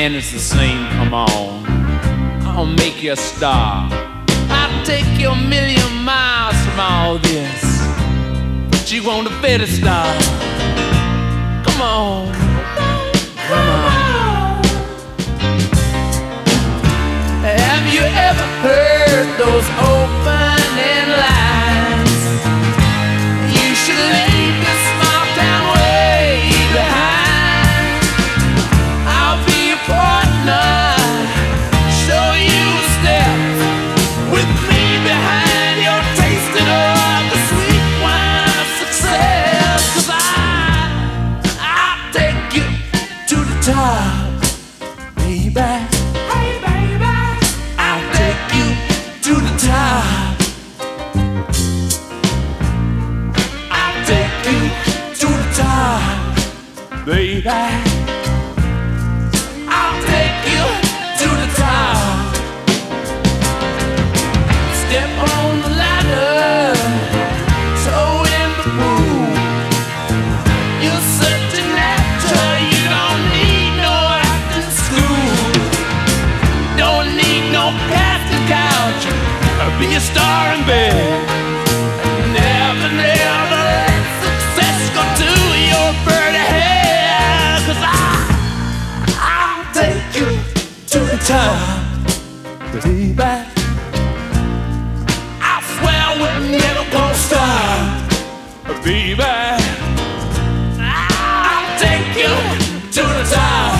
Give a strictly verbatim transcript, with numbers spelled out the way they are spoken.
man is the same, come on. I'll make you a star. I'll take you a million miles from all this, but you want a better star. Come on, come on. Have you ever heard those opening lines? You should leave this small town way behind. I'll be your partner, show you a step with me behind your tasting of the sweet wine of success. 'Cause I, I'll take you to the top, baby. Hey, baby, I'll take you to the top. I'll take you to the top, baby. I'll take you to the top. Step on the ladder, toe in the pool. You're such a natural, you don't need no acting school. Don't need no casting couch, or be a star in bed. Never, never let success go to your birdie head. 'Cause I, I'll take you to the top, baby. I swear we're never gonna stop, baby. I'll take you to the top.